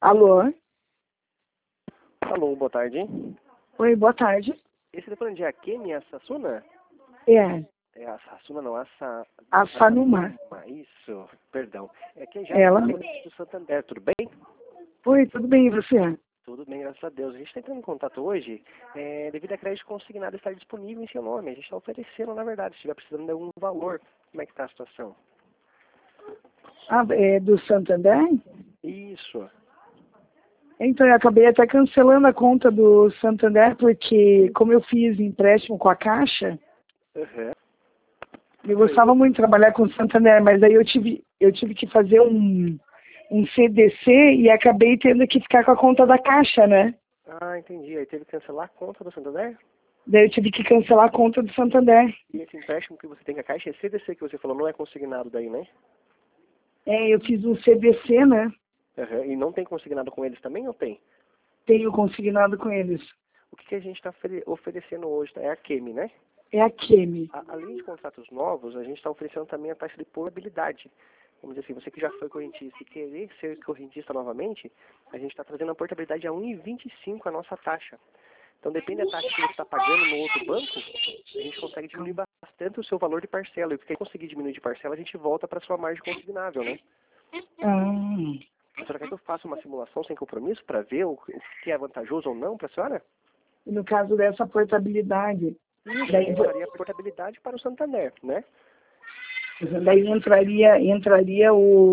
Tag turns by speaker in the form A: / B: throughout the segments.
A: Alô?
B: Alô, boa tarde.
A: Oi, boa tarde.
B: Esse telefone de Akemi é a Sassuna?
A: É,
B: É a Sassuna, não,
A: a Sanuma.
B: Isso, perdão. É que já
A: Ela.
B: do Santander, tudo bem?
A: Oi, tudo bem, e você?
B: Tudo bem, graças a Deus. A gente está entrando em contato hoje devido a crédito consignado estar disponível em seu nome. A gente está oferecendo, na verdade, se estiver precisando de algum valor. Como é que está a situação?
A: Ah, é do Santander?
B: Isso.
A: Então, eu acabei até cancelando a conta do Santander, porque como eu fiz empréstimo com a Caixa,
B: Uhum.
A: eu gostava muito de trabalhar com o Santander, mas aí eu tive que fazer um CDC e acabei tendo que ficar com a conta da Caixa, né?
B: Ah, entendi. Aí teve que cancelar a conta do Santander?
A: Daí eu tive que cancelar a conta do Santander.
B: E esse empréstimo que você tem com a Caixa, esse CDC que você falou, não é consignado daí, né?
A: É, eu fiz um CDC, né?
B: Uhum. E não tem consignado com eles também ou tem?
A: Tenho consignado com eles.
B: O que a gente está oferecendo hoje é a Kemi, né?
A: É a Kemi.
B: Além de contratos novos, a gente está oferecendo também a taxa de portabilidade. Vamos dizer assim, você que já foi correntista e querer ser correntista novamente, a gente está trazendo a portabilidade a 1,25 a nossa taxa. Então, depende da taxa que você está pagando no outro banco, a gente consegue diminuir bastante o seu valor de parcela. E porque conseguir diminuir de parcela, a gente volta para a sua margem consignável, né?
A: Ah,
B: A senhora quer que eu faça uma simulação sem compromisso para ver o que é vantajoso ou não para a senhora?
A: e no caso dessa portabilidade,
B: Isso, a
A: daí,
B: gente faria a portabilidade para o Santander, né?
A: daí entraria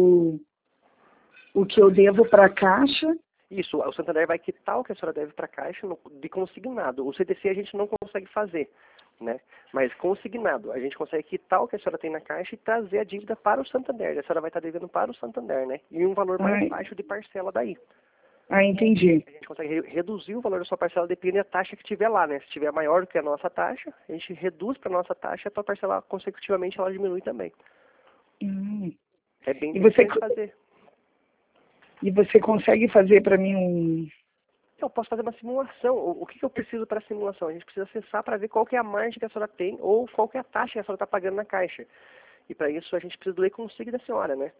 A: o que eu devo para a Caixa.
B: Isso, o Santander vai quitar o que a senhora deve para a Caixa de consignado. O CDC a gente não consegue fazer, né? Mas consignado, a gente consegue quitar o que a senhora tem na Caixa e trazer a dívida para o Santander. A senhora vai estar devendo para o Santander, né? E um valor mais baixo de parcela daí.
A: Entendi.
B: A gente consegue reduzir o valor da sua parcela dependendo da taxa que tiver lá, né? Se tiver maior do que a nossa taxa, a gente reduz para a nossa taxa e a tua parcela, consecutivamente, ela diminui também.
A: Hum.
B: É bem
A: E você,
B: simples de fazer.
A: e você consegue fazer para mim
B: Eu posso fazer uma simulação. O que eu preciso para a simulação? A gente precisa acessar para ver qual que é a margem que a senhora tem ou qual que é a taxa que a senhora está pagando na caixa. E para isso a gente precisa do e-consigo da senhora, né?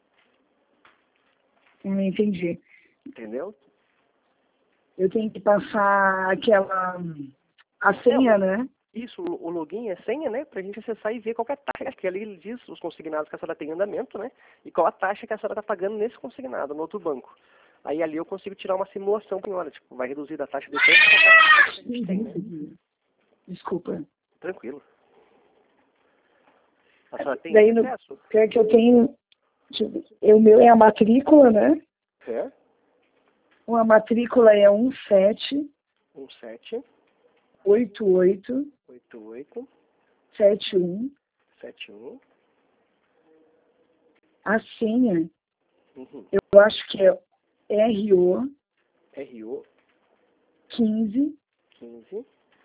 A: entendi.
B: Entendeu?
A: Eu tenho que passar a senha, né?
B: Isso, o login é senha, né? Para a gente acessar e ver qual que é a taxa, que ali ele diz os consignados que a senhora tem em andamento, né? E qual a taxa que a senhora está pagando nesse consignado, no outro banco. Aí ali eu consigo tirar uma simulação para a senhora, tipo, vai reduzir da taxa de tanto para a taxa que a gente tem, né?
A: Desculpa.
B: Tranquilo. A senhora tem
A: Daí
B: esse
A: no
B: acesso?
A: que eu tenho, o meu é a matrícula, né?
B: É.
A: A matrícula é
B: 17
A: 88
B: 88
A: 71.
B: 71.
A: A senha,
B: Uhum.
A: eu acho que é RO
B: RO
A: 15
B: 15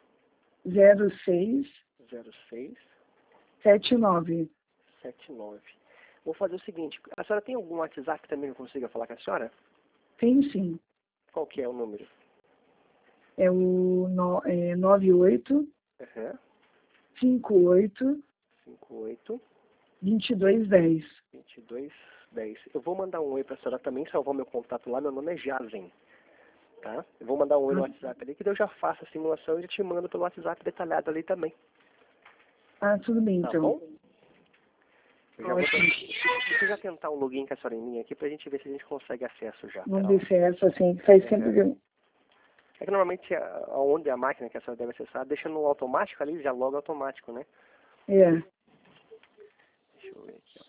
A: 06
B: 06
A: 79.
B: 79. Vou fazer o seguinte, a senhora tem algum WhatsApp também que eu consiga falar com a senhora?
A: Tem sim.
B: Qual que é o número?
A: É o 98
B: Uhum.
A: 58
B: 58
A: 2210.
B: 22 10. Eu vou mandar um oi para a senhora também, salvar meu contato lá, meu nome é Jazen, tá? Eu vou mandar um oi no WhatsApp ali, que daí eu já faço a simulação e já te mando pelo WhatsApp detalhado ali também.
A: Ah, tudo bem,
B: Tá
A: então.
B: bom? Eu já vou
A: Ótimo.
B: Deixa eu já tentar um login com a senhora em mim aqui pra gente ver se a gente consegue acesso já.
A: Vamos
B: Pera
A: ver
B: lá.
A: se é essa, assim, faz sempre...
B: É que normalmente onde a máquina que a senhora deve acessar, deixa no automático ali, já logo automático, né?
A: É.
B: Deixa eu ver aqui, ó.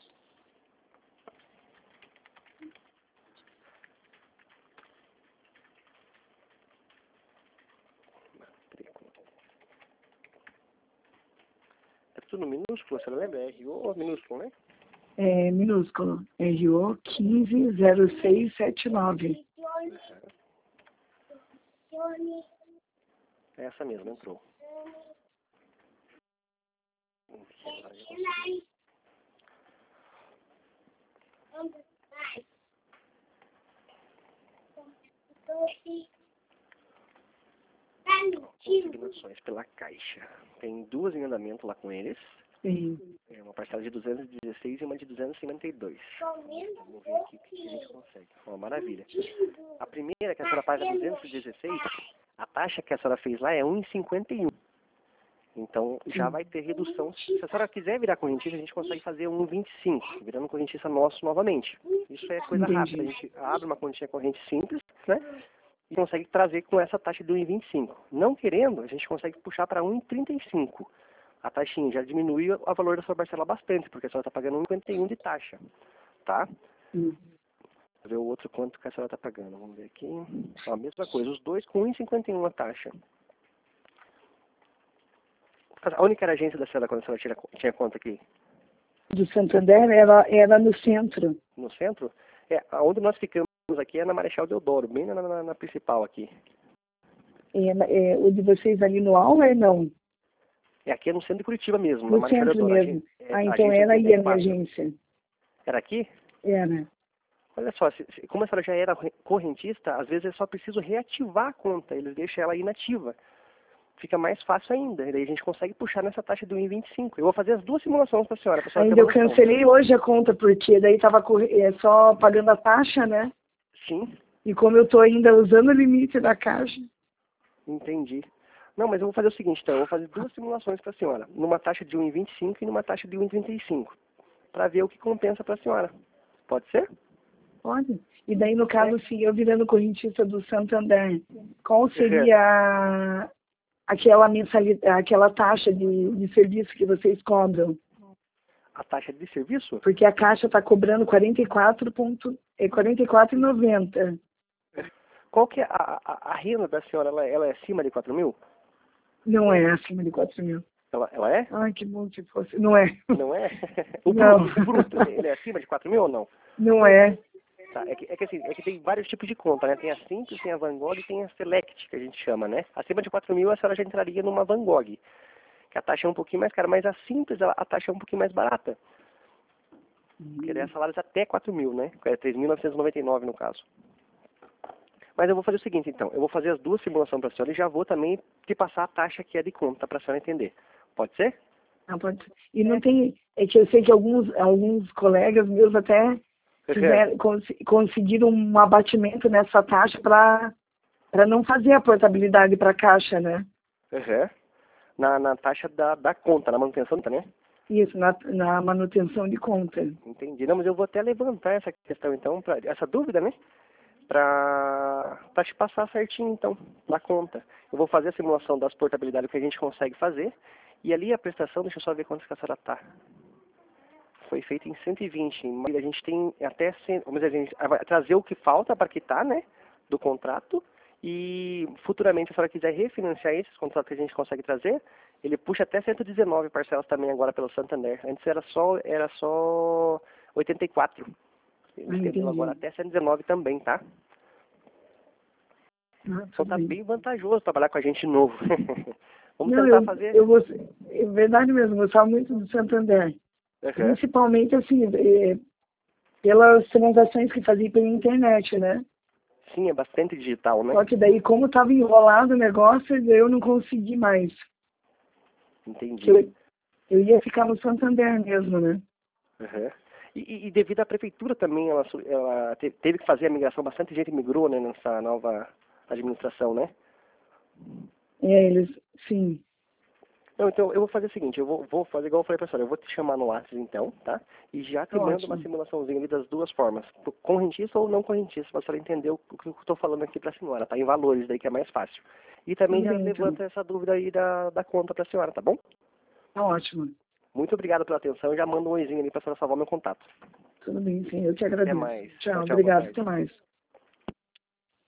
B: Matrícula. É tudo minúsculo, você não lembra? É RO ou minúsculo, né?
A: É minúsculo. RO 15 0679.
B: É essa mesmo, entrou. Agora já consigo. Consignações pela Caixa. Tem duas em andamento lá com eles.
A: Sim.
B: É uma parcela de 216 e uma de 252. Vamos ver aqui o que a gente consegue. Ó, maravilha. A primeira, que a senhora paga 216, a taxa que a senhora fez lá é 1,51. Então, já vai ter redução. Se a senhora quiser virar correntista, a gente consegue fazer 1,25, virando correntista nosso novamente. Isso é coisa rápida. A gente abre uma continha corrente simples, né? E consegue trazer com essa taxa de 1,25. Não querendo, a gente consegue puxar para 1,35. A taxinha já diminui o valor da sua parcela bastante, porque a senhora está pagando 1,51 de taxa, tá? Vou ver o outro quanto que a senhora está pagando. Vamos ver aqui. Ó, a mesma coisa, os dois com 1,51 a taxa. A única agência da senhora quando a senhora tinha conta aqui?
A: Do Santander era no centro.
B: No centro? Onde nós ficamos aqui é na Marechal Deodoro, bem na principal aqui.
A: O de vocês ali no Almer, não?
B: Aqui é no centro de Curitiba mesmo,
A: No
B: na Marechal
A: centro
B: Deodoro.
A: mesmo. Então era aí a minha agência.
B: Era aqui?
A: Era.
B: Olha só, como a senhora já era correntista, às vezes é só preciso reativar a conta, eles deixam ela inativa. Fica mais fácil ainda, e daí a gente consegue puxar nessa taxa do 1,25. Eu vou fazer as duas simulações para a senhora.
A: Ainda eu cancelei hoje a conta, porque daí estava só pagando a taxa, né?
B: Sim.
A: E como eu estou ainda usando o limite da caixa.
B: Entendi. Não, mas eu vou fazer o seguinte, então, eu vou fazer duas simulações para a senhora, numa taxa de 1,25 e numa taxa de 1,35, para ver o que compensa para a senhora. Pode ser?
A: Pode. E daí, no caso, sim, eu virando correntista do Santander, qual seria aquela mensalidade, aquela taxa de serviço que vocês cobram?
B: A taxa de serviço?
A: Porque a Caixa está cobrando 44,90.
B: Qual que é a renda da senhora? Ela é acima de 4 mil?
A: Não é acima de 4 mil.
B: Ela é?
A: Ai, que bom se fosse. Não é.
B: Não é? O
A: Não.
B: bruto, ele é acima de 4 mil ou não?
A: Não é.
B: Tá, é que tem vários tipos de conta, né? Tem a Simples, tem a Van Gogh e tem a Select, que a gente chama, né? Acima de 4 mil a senhora já entraria numa Van Gogh, que a taxa é um pouquinho mais cara, mas a Simples, a taxa é um pouquinho mais barata. Porque daí é salários até 4 mil, né? É 3.999 no caso. Mas eu vou fazer o seguinte, então. Eu vou fazer as duas simulações para a senhora e já vou também te passar a taxa que é de conta, para a senhora entender. Pode ser?
A: Não, pode ser. E não tem... É que eu sei que alguns colegas meus até conseguiram um abatimento nessa taxa para não fazer a portabilidade para a Caixa, né?
B: Na taxa da conta, na manutenção, né?
A: Isso, na manutenção de conta.
B: Entendi. Não, mas eu vou até levantar essa questão, então, essa dúvida, né? Para te passar certinho, então, na conta. Eu vou fazer a simulação das portabilidades que a gente consegue fazer. E ali a prestação, deixa eu só ver quanto que a senhora está. Foi feita em 120. Mas a gente tem até... Vamos dizer, a gente vai trazer o que falta para quitar, né? Do contrato. E futuramente, se a senhora quiser refinanciar esses contratos que a gente consegue trazer, ele puxa até 119 parcelas também agora pelo Santander. Antes era só 84. Entendeu? Agora até 119 também, tá? Então tá bem vantajoso trabalhar com a gente de novo. Vamos tentar fazer...
A: É verdade mesmo, eu gostava muito do Santander. Principalmente, assim, pelas transações que fazia pela internet, né?
B: Sim, é bastante digital, né?
A: Só que daí, como estava enrolado o negócio, eu não consegui mais.
B: Entendi.
A: Eu ia ficar no Santander mesmo, né?
B: E devido à prefeitura também, ela teve que fazer a migração, bastante gente migrou, né, nessa nova administração, né?
A: Sim.
B: Não, então eu vou fazer o seguinte, eu vou fazer igual eu falei pra senhora, eu vou te chamar no WhatsApp então, tá? E já te mando uma simulaçãozinha ali das duas formas, correntista ou não correntista, pra senhora entender o que eu tô falando aqui pra senhora, tá? Em valores daí que é mais fácil. E também já levanta essa dúvida aí da conta pra senhora, tá bom?
A: Tá ótimo.
B: Muito obrigado pela atenção, eu já mando um oizinho ali pra senhora salvar meu contato.
A: Tudo bem, sim, eu te agradeço.
B: Até mais.
A: Tchau, obrigado, até mais.